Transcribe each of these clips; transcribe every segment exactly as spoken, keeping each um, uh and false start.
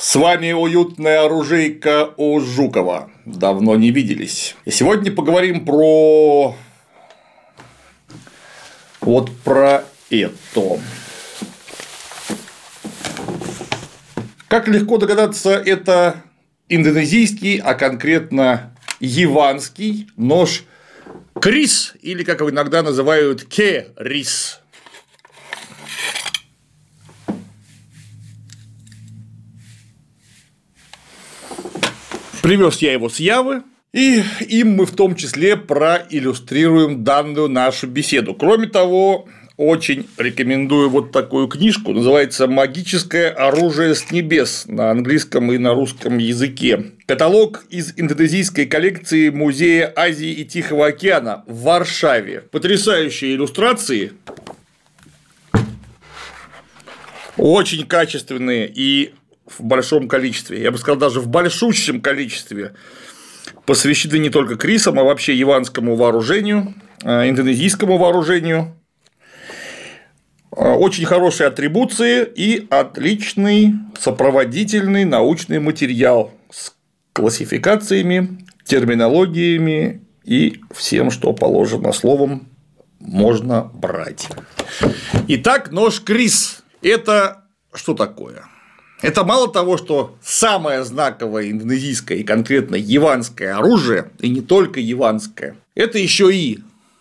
С вами уютная оружейка у Жукова. Давно не виделись. И сегодня поговорим про вот про это. Как легко догадаться, это индонезийский, а конкретно яванский нож крис, или как его иногда называют керис. Привез я его с Явы, и им мы в том числе проиллюстрируем данную нашу беседу. Кроме того, очень рекомендую вот такую книжку, называется «Магическое оружие с небес» на английском и на русском языке. Каталог из индонезийской коллекции Музея Азии и Тихого океана в Варшаве. Потрясающие иллюстрации, очень качественные и в большом количестве, я бы сказал, даже в большущем количестве, посвящены не только крисам, а вообще яванскому вооружению, индонезийскому вооружению. Очень хорошие атрибуции и отличный сопроводительный научный материал с классификациями, терминологиями и всем, что положено словом, можно брать. Итак, нож крис – это что такое? Это мало того, что самое знаковое индонезийское и конкретно яванское оружие, и не только яванское, это еще и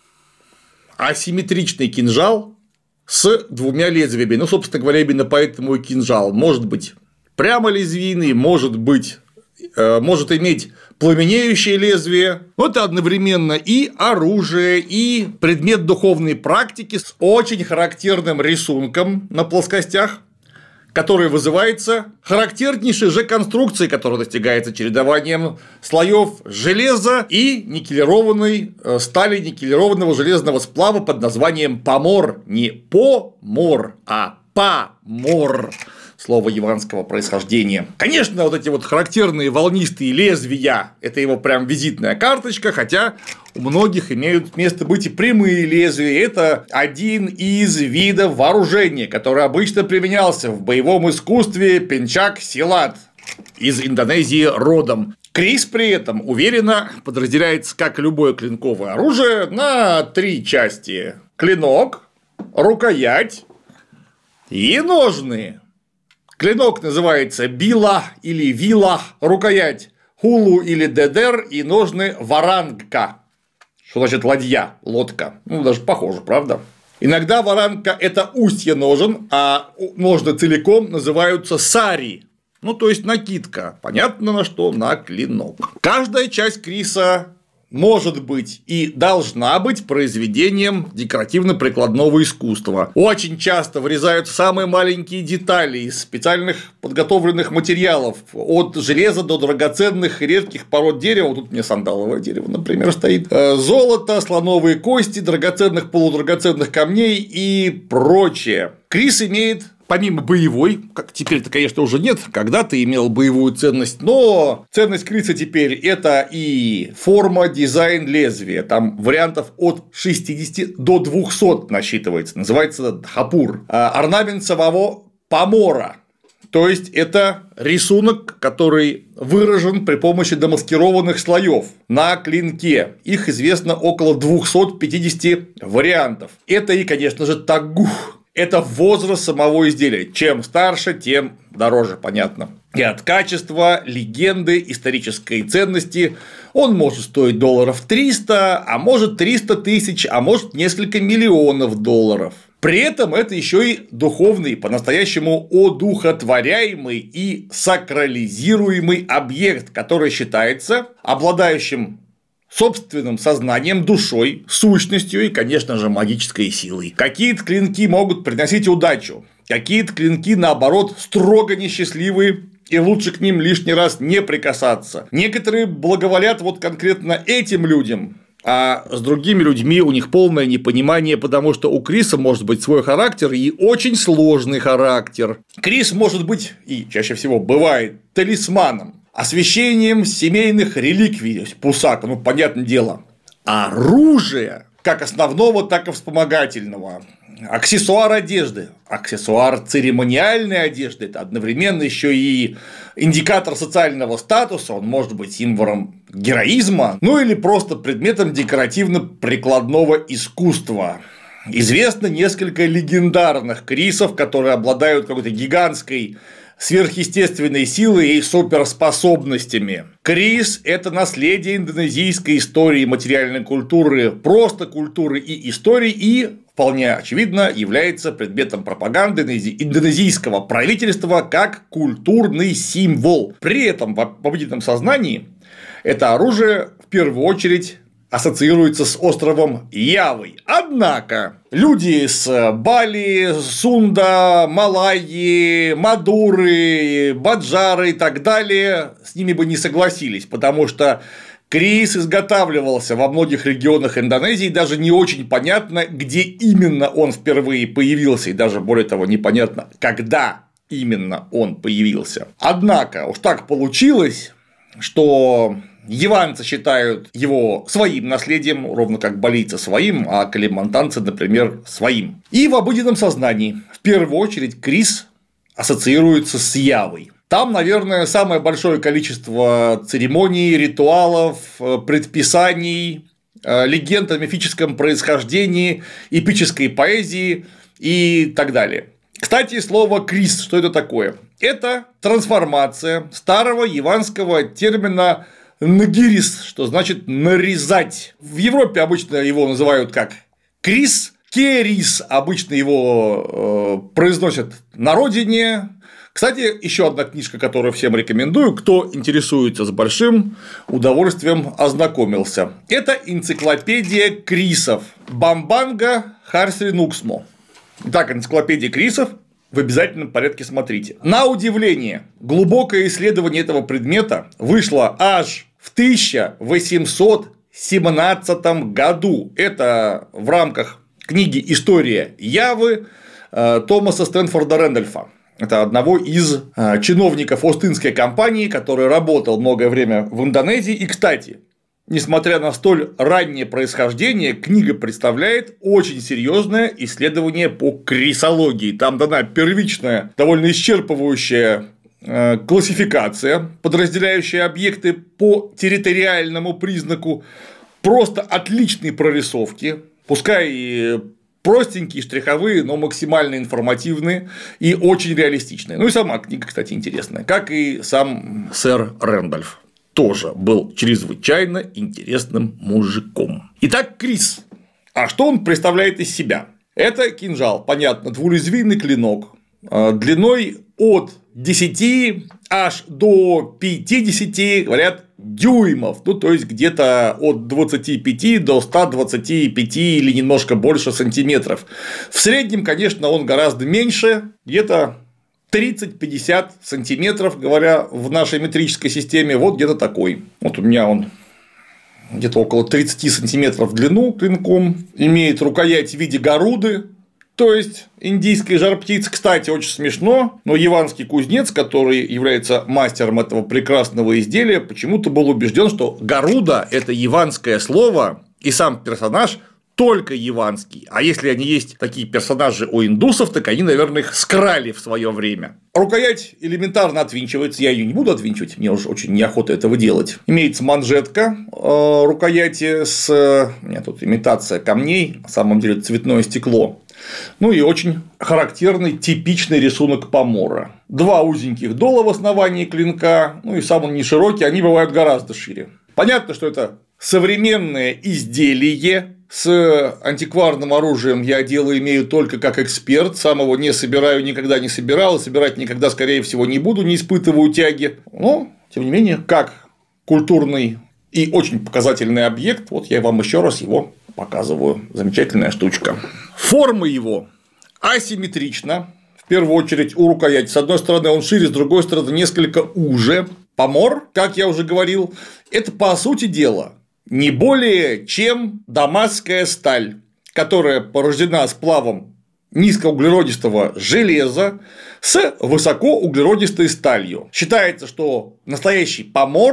асимметричный кинжал с двумя лезвиями. Ну, собственно говоря, именно поэтому и кинжал. Может быть прямо лезвийный, может быть, э, может иметь пламенеющее лезвие. Это одновременно и оружие, и предмет духовной практики с очень характерным рисунком на плоскостях, который вызывается характернейшей же конструкцией, которая достигается чередованием слоев железа и никелированной стали никелированного железного сплава под названием помор. Не помор, а помор. Слово яванского происхождения. Конечно, вот эти вот характерные волнистые лезвия – это его прям визитная карточка, хотя у многих имеют место быть и прямые лезвия. Это один из видов вооружения, который обычно применялся в боевом искусстве пенчак-силат из Индонезии родом. Крис при этом уверенно подразделяется, как любое клинковое оружие, на три части: клинок, рукоять и ножны. Клинок называется била или вила, рукоять хулу или дедер и ножны варанка. Что значит ладья, лодка? Ну, даже похоже, правда? Иногда варанка – это устье ножен, а ножны целиком называются сари. Ну, то есть накидка. Понятно на что? На клинок. Каждая часть криса может быть и должна быть произведением декоративно-прикладного искусства. Очень часто вырезают самые маленькие детали из специальных подготовленных материалов, от железа до драгоценных и редких пород дерева. Вот тут у меня сандаловое дерево, например, стоит. Золото, слоновые кости, драгоценных, полудрагоценных камней и прочее. Крис имеет, помимо боевой, как теперь-то, конечно, уже нет, когда-то имел боевую ценность, но ценность криса теперь – это и форма, дизайн, лезвие. Там вариантов от шестидесяти до двухсот насчитывается, называется дхапур. Орнамент самого помора. То есть это рисунок, который выражен при помощи демаскированных слоев на клинке. Их известно около двухсот пятидесяти вариантов. Это и, конечно же, тагух. Это возраст самого изделия. Чем старше, тем дороже, понятно. И от качества, легенды, исторической ценности он может стоить долларов триста, а может триста тысяч, а может несколько миллионов долларов. При этом это еще и духовный, по-настоящему одухотворяемый и сакрализируемый объект, который считается обладающим собственным сознанием, душой, сущностью и, конечно же, магической силой. Какие-то клинки могут приносить удачу, какие-то клинки, наоборот, строго несчастливые, и лучше к ним лишний раз не прикасаться. Некоторые благоволят вот конкретно этим людям, а с другими людьми у них полное непонимание, потому что у криса может быть свой характер и очень сложный характер. Крис может быть, и чаще всего бывает, талисманом, освящением семейных реликвий, пусака, ну, понятное дело, оружие, как основного, так и вспомогательного. Аксессуар одежды. Аксессуар церемониальной одежды – это одновременно еще и индикатор социального статуса, он может быть символом героизма, ну или просто предметом декоративно-прикладного искусства. Известно несколько легендарных крисов, которые обладают какой-то гигантской сверхъестественной силой и суперспособностями. Крис – это наследие индонезийской истории и материальной культуры, просто культуры и истории, и вполне очевидно является предметом пропаганды индонезийского правительства как культурный символ. При этом в обыденном сознании это оружие в первую очередь ассоциируется с островом Явой. Однако люди с Бали, Сунда, Малайи, Мадуры, Баджары и так далее с ними бы не согласились, потому что крис изготавливался во многих регионах Индонезии, даже не очень понятно, где именно он впервые появился, и даже более того непонятно, когда именно он появился. Однако уж так получилось, что яванцы считают его своим наследием, ровно как балийцы своим, а калимантанцы, например, своим. И в обыденном сознании в первую очередь крис ассоциируется с Явой. Там, наверное, самое большое количество церемоний, ритуалов, предписаний, легенд о мифическом происхождении, эпической поэзии и так далее. Кстати, слово «крис» что это такое? Это трансформация старого яванского термина «нагирис», что значит «нарезать». В Европе обычно его называют как «крис», «керис» обычно его э, произносят на родине. Кстати, еще одна книжка, которую всем рекомендую, кто интересуется, с большим удовольствием ознакомился. Это энциклопедия крисов Бамбанга Харсринуксмо. Итак, энциклопедия крисов в обязательном порядке смотрите. На удивление, глубокое исследование этого предмета вышло аж в тысяча восемьсот семнадцатом году. Это в рамках книги «История Явы» Томаса Стэнфорда Рэндольфа. Это одного из чиновников Остинской компании, который работал многое время в Индонезии. И, кстати, несмотря на столь раннее происхождение, книга представляет очень серьезное исследование по крисологии. Там дана первичная, довольно исчерпывающая классификация, подразделяющая объекты по территориальному признаку, просто отличные прорисовки, пускай и простенькие, штриховые, но максимально информативные и очень реалистичные. Ну и сама книга, кстати, интересная, как и сам сэр Рэндольф. Тоже был чрезвычайно интересным мужиком. Итак, крис. А что он представляет из себя? Это кинжал, понятно, двулезвийный клинок, длиной от десяти аж до пятидесяти, говорят, дюймов, ну то есть где-то от двадцати пяти до ста двадцати пяти или немножко больше сантиметров. В среднем, конечно, он гораздо меньше, где-то тридцать-пятьдесят сантиметров, говоря в нашей метрической системе, вот где-то такой. Вот у меня он где-то около тридцати сантиметров в длину клинком, имеет рукоять в виде горуды, то есть индийская жар-птица. Кстати, очень смешно, но яванский кузнец, который является мастером этого прекрасного изделия, почему-то был убежден, что горуда – это яванское слово, и сам персонаж только яванский. А если они есть такие персонажи у индусов, так они, наверное, их скрали в свое время. Рукоять элементарно отвинчивается, я ее не буду отвинчивать, мне уже очень неохота этого делать. Имеется манжетка э, рукояти с. У меня тут имитация камней, на самом деле цветное стекло. Ну и очень характерный, типичный рисунок помора. Два узеньких дола в основании клинка, ну и сам он не широкий, они бывают гораздо шире. Понятно, что это современное изделие. С антикварным оружием я дело имею только как эксперт, сам его не собираю, никогда не собирал, и собирать никогда, скорее всего, не буду, не испытываю тяги. Но, тем не менее, как культурный и очень показательный объект, вот я вам еще раз его показываю. Замечательная штучка. Форма его асимметрична, в первую очередь у рукояти. С одной стороны он шире, с другой стороны несколько уже. Помор, как я уже говорил, это по сути дела не более чем дамасская сталь, которая порождена сплавом низкоуглеродистого железа с высокоуглеродистой сталью. Считается, что настоящий помор –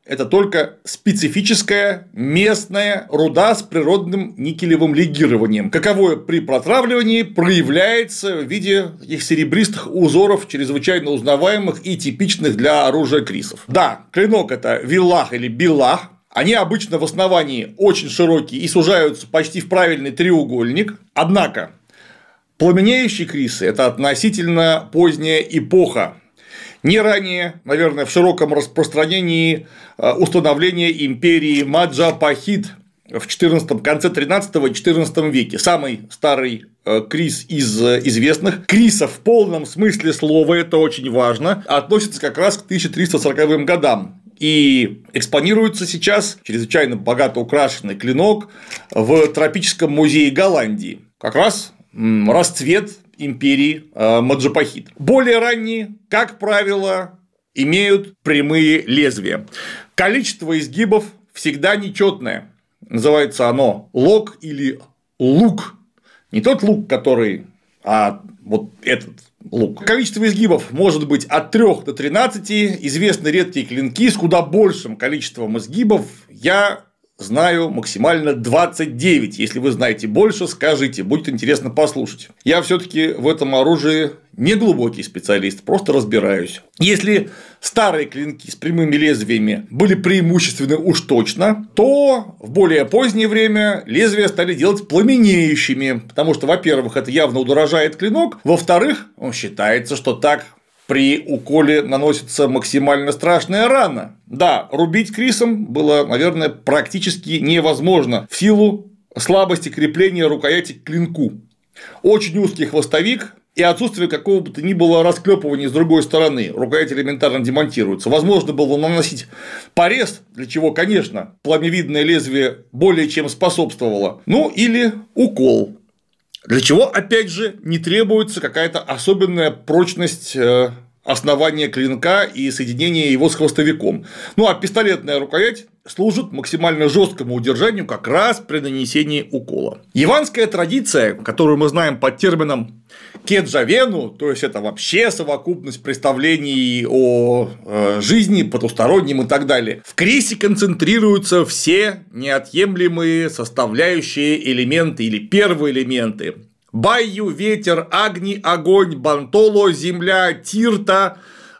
это только специфическая местная руда с природным никелевым легированием, каковое при протравливании проявляется в виде их серебристых узоров, чрезвычайно узнаваемых и типичных для оружия крисов. Да, клинок – это виллах или биллах. Они обычно в основании очень широкие и сужаются почти в правильный треугольник. Однако пламенеющие крисы – это относительно поздняя эпоха. Не ранее, наверное, в широком распространении установления империи Маджапахит в четырнадцатом, конце тринадцатого и четырнадцатом веке. Самый старый крис из известных. Криса в полном смысле слова, это очень важно, относится как раз к тысяча триста сороковым годам. И экспонируется сейчас чрезвычайно богато украшенный клинок в тропическом музее Голландии. Как раз расцвет империи Маджапахит. Более ранние, как правило, имеют прямые лезвия. Количество изгибов всегда нечетное. Называется оно лок или лук. Не тот лук, который, а вот этот лук. Количество изгибов может быть от трёх до тринадцати. Известны редкие клинки с куда большим количеством изгибов. Я знаю максимально двадцать девять. Если вы знаете больше, скажите, будет интересно послушать. Я все-таки в этом оружии не глубокий специалист, просто разбираюсь. Если старые клинки с прямыми лезвиями были преимущественны уж точно, то в более позднее время лезвия стали делать пламенеющими, потому что, во-первых, это явно удорожает клинок, во-вторых, считается, что так при уколе наносится максимально страшная рана. Да, рубить крисом было, наверное, практически невозможно в силу слабости крепления рукояти к клинку. Очень узкий хвостовик и отсутствие какого бы то ни было расклепывания с другой стороны. Рукоять элементарно демонтируется. Возможно было наносить порез, для чего, конечно, пламевидное лезвие более чем способствовало. Ну или укол. Для чего, опять же, не требуется какая-то особенная прочность основания клинка и соединения его с хвостовиком. Ну а пистолетная рукоять служит максимально жесткому удержанию как раз при нанесении укола. Яванская традиция, которую мы знаем под термином кеджавену, то есть это вообще совокупность представлений о жизни, потустороннем и так далее, в крисе концентрируются все неотъемлемые составляющие элементы или первые элементы. Байю, ветер, агни, огонь, бантоло, земля, тирта,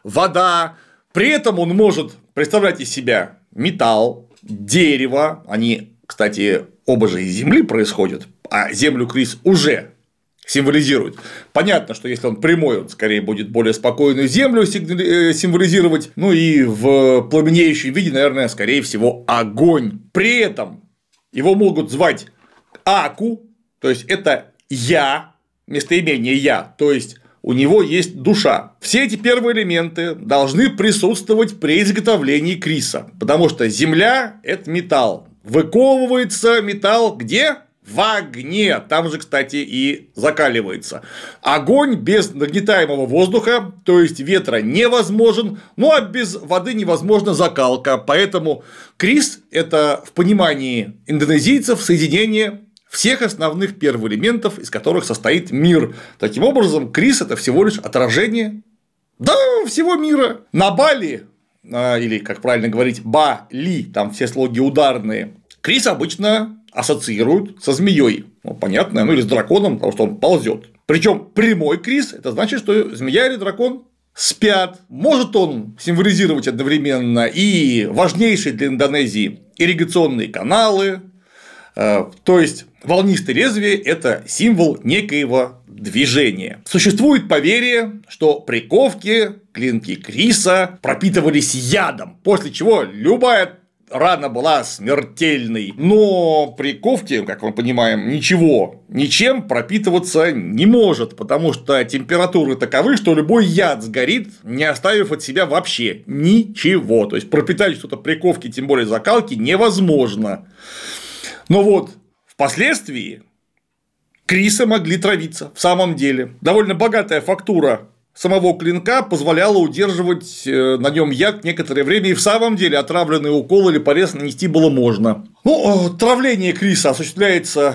вода. При этом он может представлять из себя металл, дерево. Они, кстати, оба же из земли происходят, а землю крис уже символизирует. Понятно, что если он прямой, он скорее будет более спокойную землю символизировать. Ну и в пламенеющем виде, наверное, скорее всего, огонь. При этом его могут звать Аку, то есть это я, местоимение я, то есть у него есть душа. Все эти первые элементы должны присутствовать при изготовлении криса, потому что земля – это металл. Выковывается металл где? В огне. Там же, кстати, и закаливается. Огонь без нагнетаемого воздуха, то есть ветра, невозможен. Ну а без воды невозможна закалка. Поэтому крис – это в понимании индонезийцев соединение всех основных первоэлементов, из которых состоит мир. Таким образом, крис – это всего лишь отражение, да, всего мира. На Бали, или, как правильно говорить, Бали, там все слоги ударные, крис обычно ассоциируют со змеей. Ну, понятно, ну или с драконом, потому что он ползет. Причем прямой крис – это значит, что змея или дракон спят. Может он символизировать одновременно и важнейшие для Индонезии ирригационные каналы. То есть волнистое лезвие – это символ некоего движения. Существует поверье, что при ковке клинки криса пропитывались ядом, после чего любая рана была смертельной. Но при ковке, как мы понимаем, ничего ничем пропитываться не может, потому что температуры таковы, что любой яд сгорит, не оставив от себя вообще ничего. То есть пропитать что-то при ковке, тем более закалки, невозможно. Но вот впоследствии крисы могли травиться в самом деле. Довольно богатая фактура самого клинка позволяла удерживать на нем яд некоторое время, и в самом деле отравленный укол или порез нанести было можно. Ну, травление криса осуществляется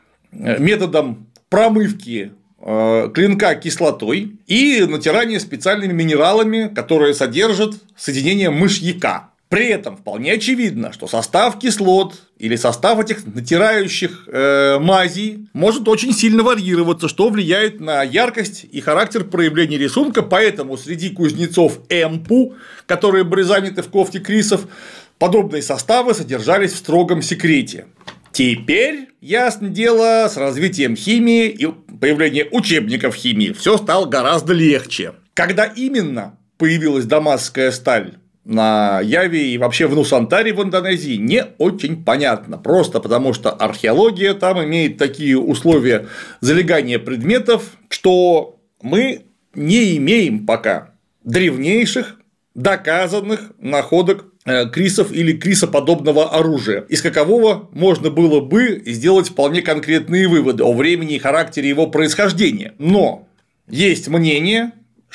методом промывки клинка кислотой и натирания специальными минералами, которые содержат соединение мышьяка. При этом вполне очевидно, что состав кислот или состав этих натирающих э, мазей может очень сильно варьироваться, что влияет на яркость и характер проявления рисунка, поэтому среди кузнецов Эмпу, которые были заняты в кофте крисов, подобные составы содержались в строгом секрете. Теперь, ясно дело, с развитием химии и появлением учебников химии все стало гораздо легче. Когда именно появилась дамасская сталь на Яве и вообще в Нусантаре в Индонезии, не очень понятно. Просто потому, что археология там имеет такие условия залегания предметов, что мы не имеем пока древнейших доказанных находок крисов или крисоподобного оружия, из какового можно было бы сделать вполне конкретные выводы о времени и характере его происхождения. Но есть мнение,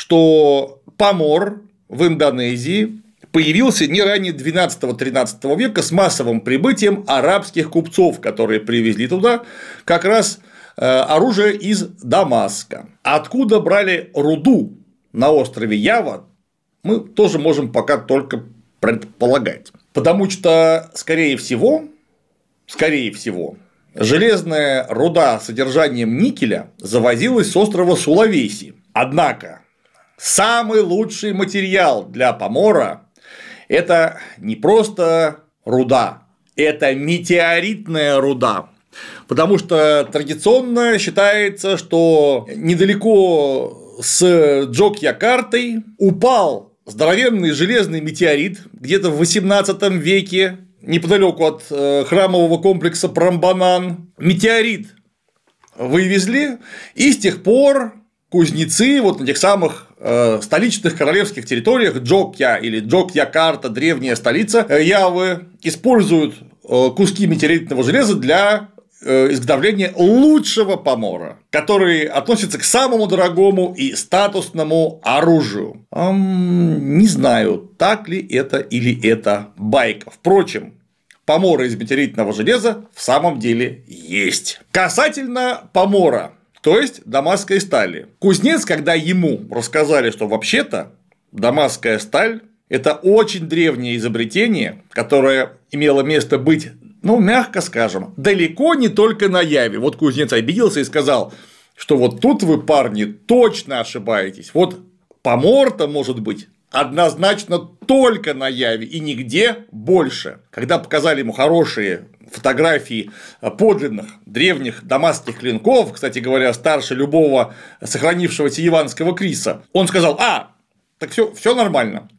что помор в Индонезии появился не ранее двенадцатого-тринадцатого века с массовым прибытием арабских купцов, которые привезли туда как раз оружие из Дамаска. Откуда брали руду на острове Ява, мы тоже можем пока только предполагать. Потому что, скорее всего, скорее всего, железная руда с содержанием никеля завозилась с острова Сулавеси. Однако, самый лучший материал для помора – это не просто руда, это метеоритная руда. Потому что традиционно считается, что недалеко с Джокьякартой упал здоровенный железный метеорит где-то в восемнадцатом веке, неподалеку от храмового комплекса Прамбанан. Метеорит вывезли, и с тех пор кузнецы вот на тех самых столичных королевских территориях Джокья или Джокьякарта, древняя столица Явы, используют куски метеоритного железа для изготовления лучшего помора, который относится к самому дорогому и статусному оружию. Эм, не знаю, так ли это или это байка. Впрочем, поморы из метеоритного железа в самом деле есть. Касательно помора, то есть дамасской стали. Кузнец, когда ему рассказали, что вообще-то дамасская сталь – это очень древнее изобретение, которое имело место быть, ну, мягко скажем, далеко не только на Яве. Вот кузнец обиделся и сказал, что вот тут вы, парни, точно ошибаетесь. Вот помор-то может быть однозначно только на Яве и нигде больше. Когда показали ему хорошие фотографии подлинных древних дамасских клинков, кстати говоря, старше любого сохранившегося яванского криса, он сказал: а, так все, все нормально.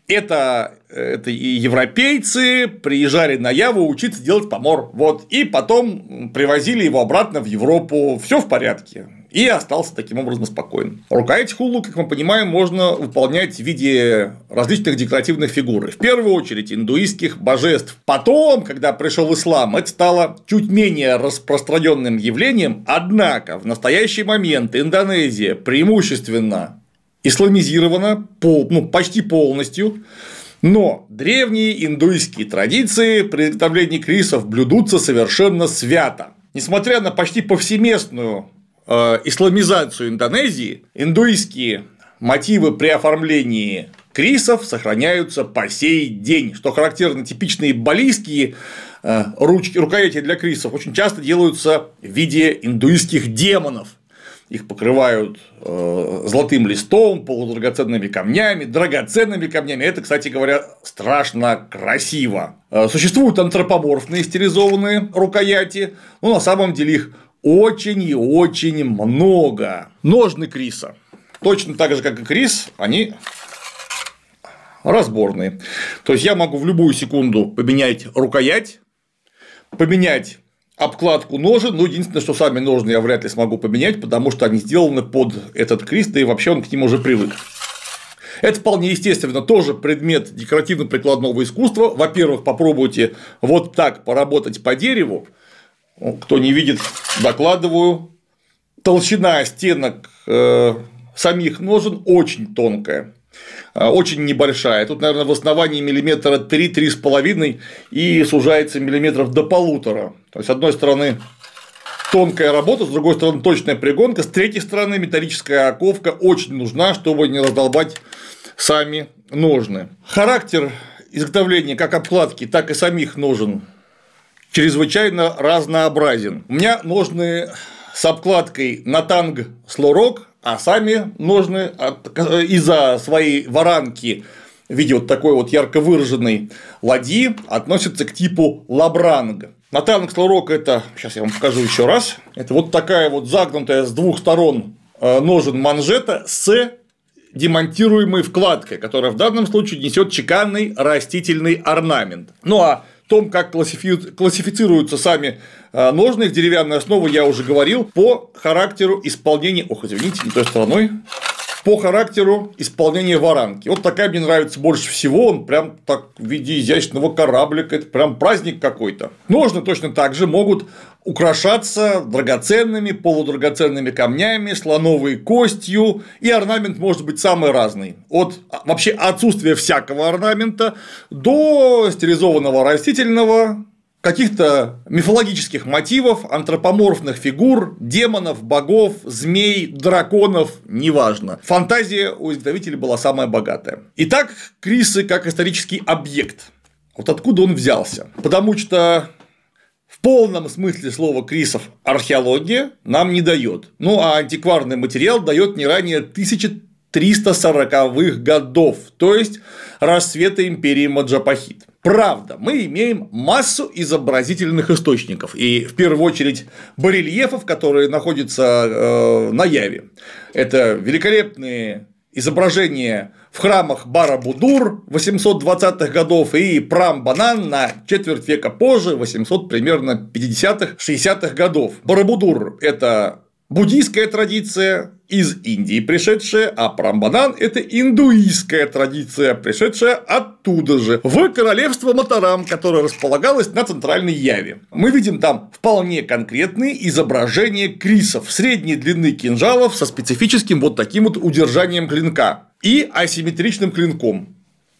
Это, это и европейцы приезжали на Яву учиться делать помор. Вот, и потом привозили его обратно в Европу. Все в порядке. И остался таким образом спокоен. Рукоять хулу, как мы понимаем, можно выполнять в виде различных декоративных фигур. В первую очередь индуистских божеств. Потом, когда пришел ислам, это стало чуть менее распространенным явлением. Однако в настоящий момент Индонезия преимущественно исламизирована пол, ну, почти полностью, но древние индуистские традиции при изготовлении крисов блюдутся совершенно свято. Несмотря на почти повсеместную э, исламизацию Индонезии, индуистские мотивы при оформлении крисов сохраняются по сей день. Что характерно, типичные балийские э, ручки, рукояти для крисов очень часто делаются в виде индуистских демонов. Их покрывают э, золотым листом, полудрагоценными камнями, драгоценными камнями. Это, кстати говоря, страшно красиво. Э, существуют антропоморфные стилизованные рукояти, но на самом деле их очень и очень много. Ножны криса. Точно так же, как и крис, они разборные. То есть я могу в любую секунду поменять рукоять, поменять обкладку ножен, но единственное, что сами ножны я вряд ли смогу поменять, потому что они сделаны под этот крис, да и вообще он к ним уже привык. Это вполне естественно тоже предмет декоративно-прикладного искусства. Во-первых, попробуйте вот так поработать по дереву. Кто не видит, докладываю. Толщина стенок э, самих ножен очень тонкая. Очень небольшая. Тут, наверное, в основании миллиметра три-три с половиной и сужается миллиметров до полутора. То есть, с одной стороны, тонкая работа, с другой стороны, точная пригонка, с третьей стороны, металлическая оковка очень нужна, чтобы не раздолбать сами ножны. Характер изготовления как обкладки, так и самих ножен чрезвычайно разнообразен. У меня ножны с обкладкой Натанг Слорок, а сами ножны из-за своей варанки в виде вот такой вот ярко выраженной ладьи относятся к типу Лабранг. Натанг Слорок — это, сейчас я вам покажу еще раз, это вот такая вот загнутая с двух сторон ножен манжета с демонтируемой вкладкой, которая в данном случае несет чеканный растительный орнамент. Ну а о том, как классифицируются сами ножны, их деревянная основа, я уже говорил, по характеру исполнения, ох, извините, не той стороной, по характеру исполнения варанки. Вот такая мне нравится больше всего, он прям так в виде изящного кораблика, это прям праздник какой-то. Ножны точно так же могут украшаться драгоценными, полудрагоценными камнями, слоновой костью, и орнамент может быть самый разный. От вообще отсутствия всякого орнамента до стилизованного растительного, каких-то мифологических мотивов, антропоморфных фигур, демонов, богов, змей, драконов, неважно. Фантазия у изготовителей была самая богатая. Итак, крисы как исторический объект. Вот откуда он взялся? Потому что в полном смысле слова крисов археология нам не дает. Ну а антикварный материал дает не ранее тысяча триста сороковых годов, то есть расцвета империи Маджапахит. Правда, мы имеем массу изобразительных источников, и в первую очередь барельефов, которые находятся э, на Яве. Это великолепные изображения в храмах Барабудур восемьсот двадцатых годов и Прамбанан на четверть века позже, восемьсот примерно пятидесятых шестидесятых годов. Барабудур – это буддийская традиция из Индии пришедшая, а Прамбанан – это индуистская традиция, пришедшая оттуда же, в королевство Матарам, которое располагалось на центральной Яве. Мы видим там вполне конкретные изображения крисов средней длины кинжалов со специфическим вот таким вот удержанием клинка и асимметричным клинком.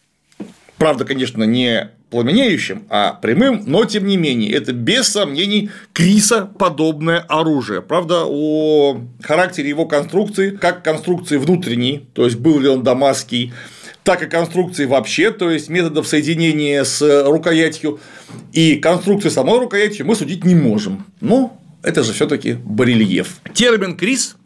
Правда, конечно, не пламенеющим, а прямым, но тем не менее, это без сомнений крисоподобное оружие. Правда, о характере его конструкции, как конструкции внутренней, то есть был ли он дамасский, так и конструкции вообще, то есть методов соединения с рукоятью и конструкции самой рукояти мы судить не можем. Но это же все-таки барельеф. Термин крис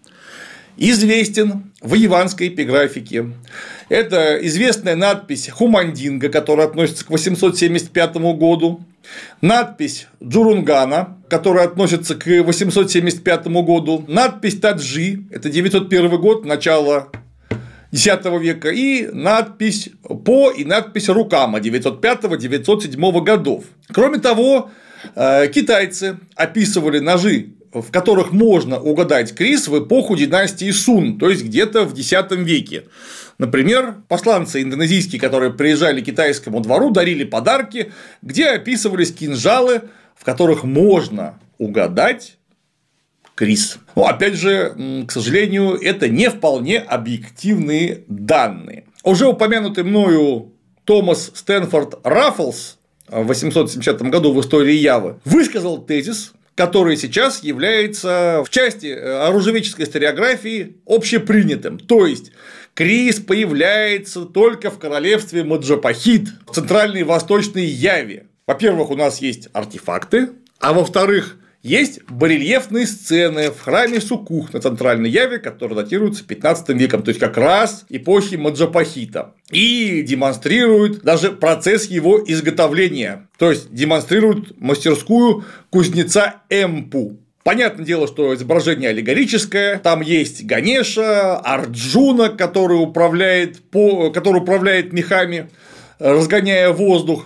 известен в яванской эпиграфике. Это известная надпись Хумандинга, которая относится к восемьсот семьдесят пятому году, надпись Джурунгана, которая относится к восемьсот семьдесят пятому году, надпись Таджи, это девятьсот первый год, начало десятого века, и надпись По и надпись Рукама девятьсот пятого — девятьсот седьмого годов. Кроме того, китайцы описывали ножи, в которых можно угадать крис в эпоху династии Сун, то есть где-то в десятом веке. Например, посланцы индонезийские, которые приезжали к китайскому двору, дарили подарки, где описывались кинжалы, в которых можно угадать крис. Но, опять же, к сожалению, это не вполне объективные данные. Уже упомянутый мною Томас Стэнфорд Раффлс в восемьсот семидесятом году в истории Явы высказал тезис, который сейчас является в части оружейнической историографии общепринятым. То есть, крис появляется только в королевстве Маджапахит, в центральной и восточной Яве. Во-первых, у нас есть артефакты, а во-вторых, есть барельефные сцены в храме Суккух на центральной Яве, которые датируются пятнадцатым веком, то есть как раз эпохи Маджапахита, и демонстрируют даже процесс его изготовления, то есть демонстрируют мастерскую кузнеца Эмпу. Понятное дело, что изображение аллегорическое, там есть Ганеша, Арджуна, который управляет, по... который управляет мехами, разгоняя воздух.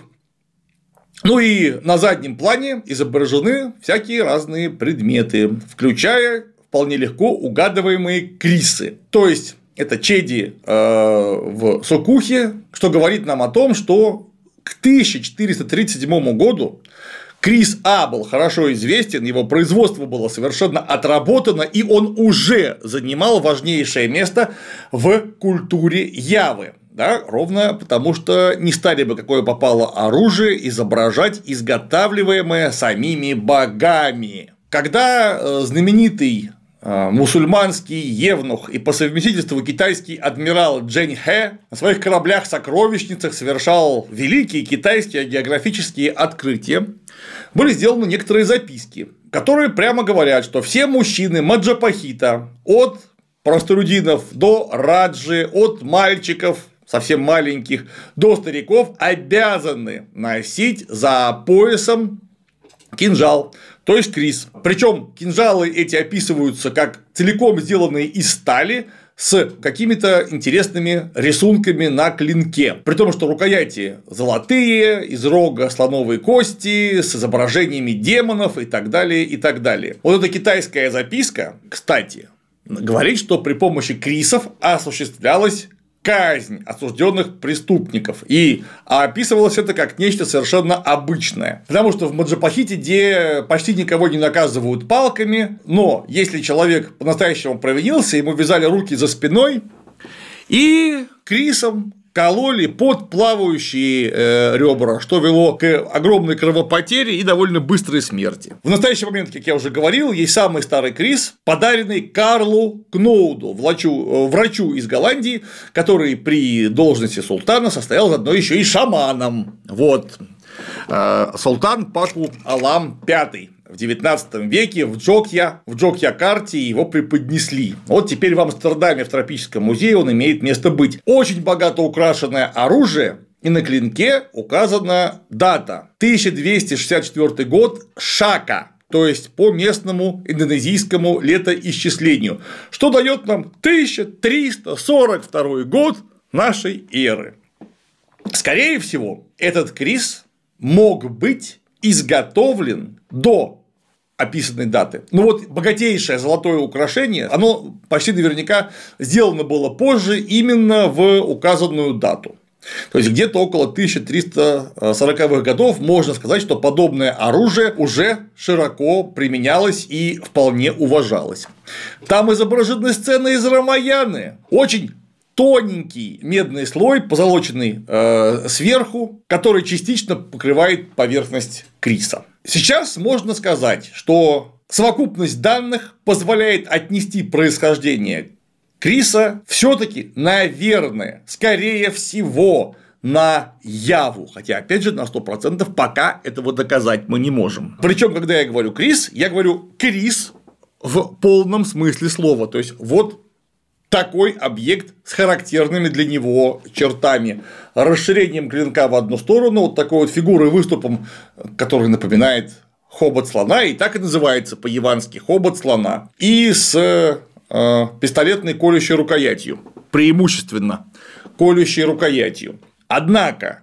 Ну и на заднем плане изображены всякие разные предметы, включая вполне легко угадываемые крисы. То есть, это чеди в Суккухе, что говорит нам о том, что к тысяча четыреста тридцать седьмому году крис А был хорошо известен, его производство было совершенно отработано, и он уже занимал важнейшее место в культуре Явы. Да, ровно потому, что не стали бы какое попало оружие изображать изготавливаемое самими богами. Когда знаменитый мусульманский евнух и по совместительству китайский адмирал Джэнь Хэ на своих кораблях-сокровищницах совершал великие китайские географические открытия, были сделаны некоторые записки, которые прямо говорят, что все мужчины Маджапахита, от простолюдинов до раджи, от мальчиков совсем маленьких до стариков, обязаны носить за поясом кинжал, то есть крис. Причем кинжалы эти описываются как целиком сделанные из стали с какими-то интересными рисунками на клинке. При том, что рукояти золотые, из рога слоновой кости, с изображениями демонов и так далее, и так далее. Вот эта китайская записка, кстати, говорит, что при помощи крисов осуществлялась казнь осужденных преступников. И описывалось это как нечто совершенно обычное. Потому что в Маджапахите, где почти никого не наказывают палками, но если человек по-настоящему провинился, ему вязали руки за спиной и крисом кололи под плавающие э, ребра, что вело к огромной кровопотере и довольно быстрой смерти. В настоящий момент, как я уже говорил, есть самый старый крис, подаренный Карлу Кноуду, врачу, врачу из Голландии, который при должности султана состоял заодно еще и шаманом. Вот. Султан Паку Алам пятый. В девятнадцатом веке в Джокья, в Джокьякарте его преподнесли. Вот теперь в Амстердаме в тропическом музее он имеет место быть. Очень богато украшенное оружие, и на клинке указана дата тысяча двести шестьдесят четвёртый год Шака, то есть по местному индонезийскому летоисчислению, что дает нам тысяча триста сорок второй год нашей эры. Скорее всего, этот крис мог быть изготовлен до описанной даты. Ну вот богатейшее золотое украшение, оно почти наверняка сделано было позже именно в указанную дату. То есть где-то около тысяча триста сороковых годов можно сказать, что подобное оружие уже широко применялось и вполне уважалось. Там изображены сцены из Рамаяны, очень тоненький медный слой, позолоченный э, сверху, который частично покрывает поверхность криса. Сейчас можно сказать, что совокупность данных позволяет отнести происхождение криса все-таки, наверное, скорее всего, на Яву. Хотя, опять же, на сто процентов пока этого доказать мы не можем. Причем, когда я говорю крис, я говорю крис в полном смысле слова. То есть, вот такой объект с характерными для него чертами. Расширением клинка в одну сторону, вот такой вот фигурой выступом, который напоминает хобот слона, и так и называется по-явански хобот слона, и с э, пистолетной колющей рукоятью, преимущественно колющей рукоятью. Однако,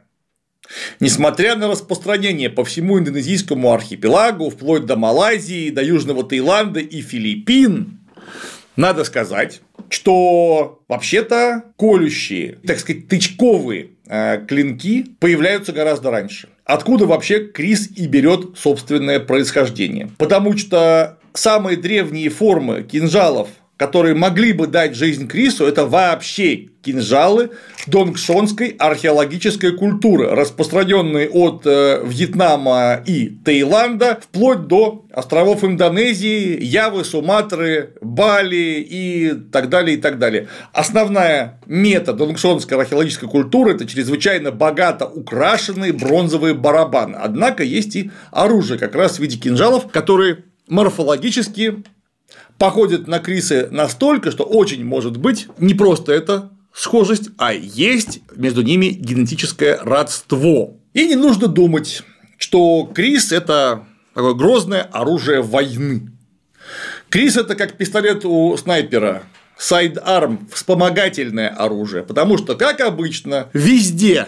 несмотря на распространение по всему индонезийскому архипелагу, вплоть до Малайзии, до Южного Таиланда и Филиппин, надо сказать, что вообще-то колющие, так сказать, тычковые клинки появляются гораздо раньше. Откуда вообще крис и берет собственное происхождение? Потому что самые древние формы кинжалов, которые могли бы дать жизнь крису, это вообще кинжалы донгшонской археологической культуры, распространенные от Вьетнама и Таиланда вплоть до островов Индонезии, Явы, Суматры, Бали и так далее, и так далее. Основная мета донгшонской археологической культуры – это чрезвычайно богато украшенные бронзовые барабаны. Однако есть и оружие как раз в виде кинжалов, которые морфологически походят на крисы настолько, что очень может быть не просто это схожесть, а есть между ними генетическое родство. И не нужно думать, что крис – это такое грозное оружие войны. Крис – это как пистолет у снайпера, сайд-арм – вспомогательное оружие, потому что, как обычно, везде,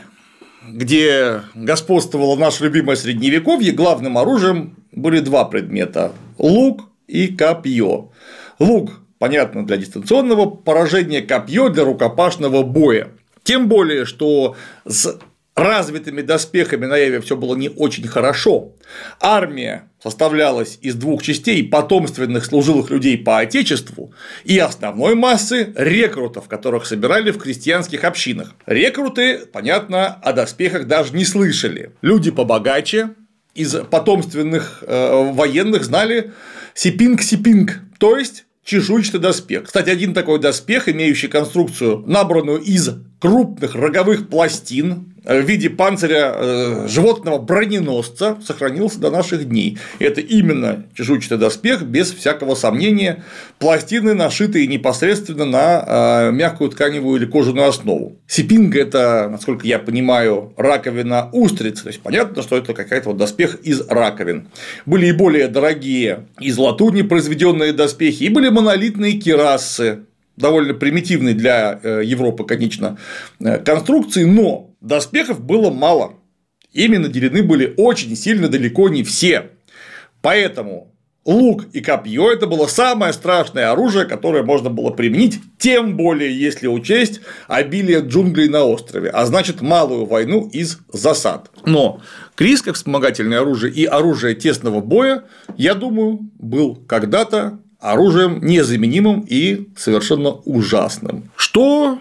где господствовало наше любимое средневековье, главным оружием были два предмета – лук и копье. Лук, понятно, для дистанционного поражения, копье для рукопашного боя. Тем более, что с развитыми доспехами на Яве все было не очень хорошо. Армия составлялась из двух частей: потомственных служилых людей по отечеству и основной массы рекрутов, которых собирали в крестьянских общинах. Рекруты, понятно, о доспехах даже не слышали. Люди побогаче из потомственных э, военных знали сипинг-сипинг, то есть чешуйчатый доспех. Кстати, один такой доспех, имеющий конструкцию, набранную из крупных роговых пластин в виде панциря э, животного броненосца, сохранился до наших дней. Это именно чешуйчатый доспех, без всякого сомнения, пластины, нашитые непосредственно на э, мягкую тканевую или кожаную основу. Сипинга – это, насколько я понимаю, раковина устрицы, то есть понятно, что это какая-то вот доспех из раковин. Были и более дорогие из латуни произведенные доспехи, и были монолитные кирасы, довольно примитивные для Европы, конечно, конструкции, но доспехов было мало. Ими наделены были очень сильно далеко не все. Поэтому лук и копье – это было самое страшное оружие, которое можно было применить, тем более если учесть обилие джунглей на острове, а значит малую войну из засад. Но крис, как вспомогательное оружие и оружие тесного боя, я думаю, был когда-то оружием незаменимым и совершенно ужасным, что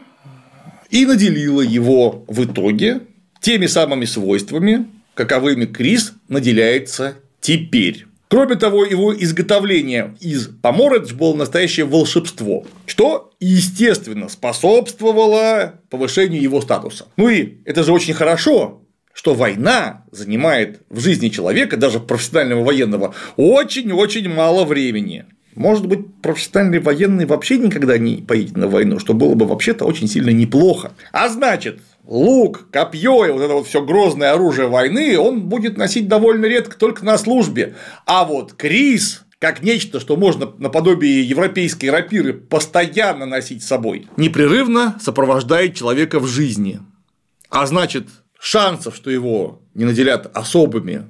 и наделило его в итоге теми самыми свойствами, каковыми крис наделяется теперь. Кроме того, его изготовление из поморедж было настоящее волшебство, что, естественно, способствовало повышению его статуса. Ну и это же очень хорошо, что война занимает в жизни человека, даже профессионального военного, очень-очень мало времени. Может быть, профессиональный военный вообще никогда не поедет на войну, что было бы вообще-то очень сильно неплохо. А значит, лук, копье и вот это вот все грозное оружие войны он будет носить довольно редко только на службе. А вот крис, как нечто, что можно наподобие европейской рапиры постоянно носить с собой, непрерывно сопровождает человека в жизни. А значит, шансов, что его не наделят особыми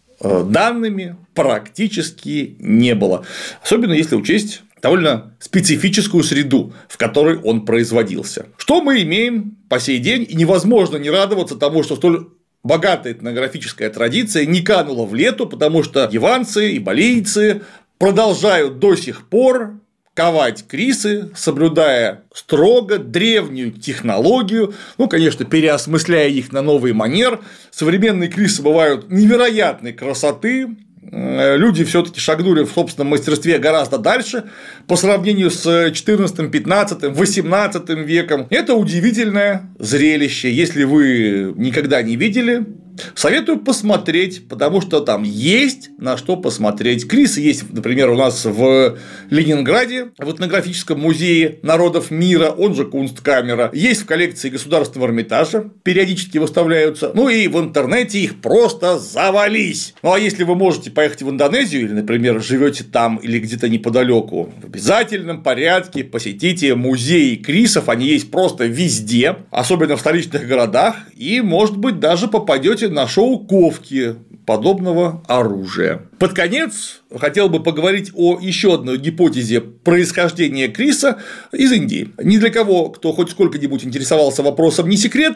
данными, практически не было. Особенно если учесть довольно специфическую среду, в которой он производился. Что мы имеем по сей день, и невозможно не радоваться тому, что столь богатая этнографическая традиция не канула в лету, потому что яванцы и балийцы продолжают до сих пор ковать крисы, соблюдая строго древнюю технологию, ну, конечно, переосмысляя их на новый манер. Современные крисы бывают невероятной красоты, люди все-таки шагнули в собственном мастерстве гораздо дальше по сравнению с четырнадцатым, пятнадцатым, восемнадцатым веком. Это удивительное зрелище. Если вы никогда не видели, советую посмотреть, потому что там есть на что посмотреть. Крисы есть, например, у нас в Ленинграде, в этнографическом музее народов мира, он же Кунсткамера. Есть в коллекции Государственного Эрмитажа, периодически выставляются. Ну и в интернете их просто завались. Ну а если вы можете поехать в Индонезию или, например, живете там или где-то неподалеку, в обязательном порядке посетите музеи крисов. Они есть просто везде, особенно в столичных городах, и, может быть, даже попадете на шоу ковки подобного оружия. Под конец хотел бы поговорить о еще одной гипотезе происхождения криса из Индии. Ни для кого, кто хоть сколько-нибудь интересовался вопросом, не секрет,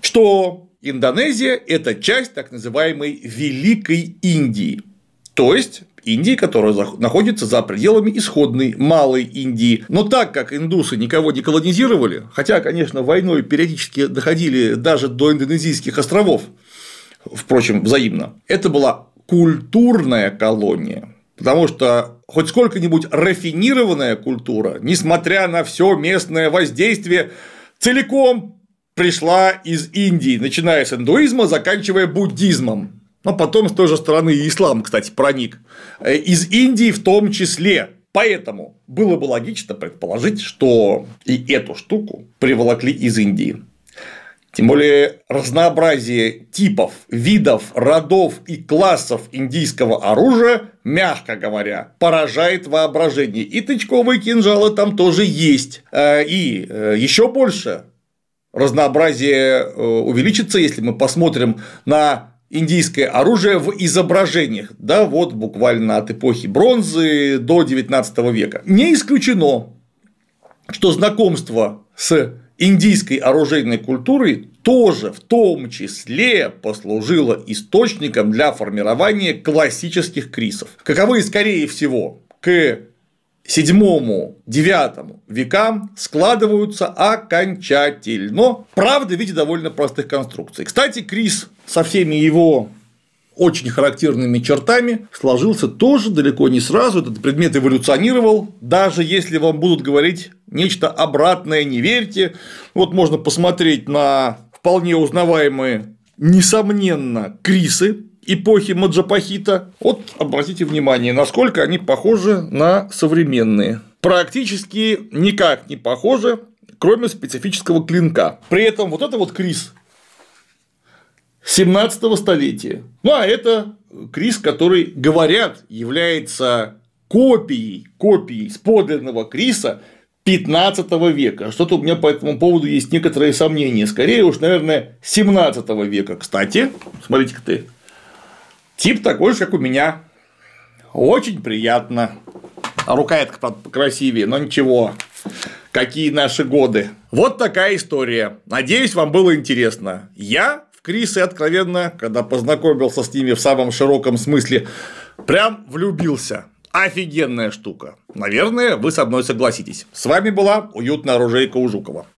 что Индонезия – это часть так называемой Великой Индии, то есть Индии, которая находится за пределами исходной Малой Индии. Но так как индусы никого не колонизировали, хотя, конечно, войной периодически доходили даже до индонезийских островов, впрочем, взаимно, это была культурная колония, потому что хоть сколько-нибудь рафинированная культура, несмотря на все местное воздействие, целиком пришла из Индии, начиная с индуизма, заканчивая буддизмом. Но потом с той же стороны и ислам, кстати, проник. Из Индии в том числе. Поэтому было бы логично предположить, что и эту штуку приволокли из Индии. Тем более разнообразие типов, видов, родов и классов индийского оружия, мягко говоря, поражает воображение. И тычковые кинжалы там тоже есть. И еще больше разнообразие увеличится, если мы посмотрим на индийское оружие в изображениях, да, вот буквально от эпохи бронзы до девятнадцатого века. Не исключено, что знакомство с индийской оружейной культурой тоже в том числе послужило источником для формирования классических крисов, каковые, скорее всего, к седьмому-девятому векам складываются окончательно, правда, в виде довольно простых конструкций. Кстати, крис со всеми его очень характерными чертами сложился тоже далеко не сразу. Этот предмет эволюционировал. Даже если вам будут говорить нечто обратное, не верьте. Вот можно посмотреть на вполне узнаваемые, несомненно, крисы эпохи Маджапахита. Вот обратите внимание, насколько они похожи на современные. Практически никак не похожи, кроме специфического клинка. При этом вот это вот крис семнадцатого столетия. Ну, а это крис, который, говорят, является копией, копией с подлинного криса пятнадцатого века. Что-то у меня по этому поводу есть некоторые сомнения. Скорее уж, наверное, семнадцатого века. Кстати, смотрите-ка ты. Тип такой же, как у меня. Очень приятно. А рукоятка покрасивее, но ничего. Какие наши годы. Вот такая история. Надеюсь, вам было интересно. Я в крисы, откровенно, когда познакомился с ними в самом широком смысле, прям влюбился. Офигенная штука. Наверное, вы со мной согласитесь. С вами была уютная оружейка у Жукова.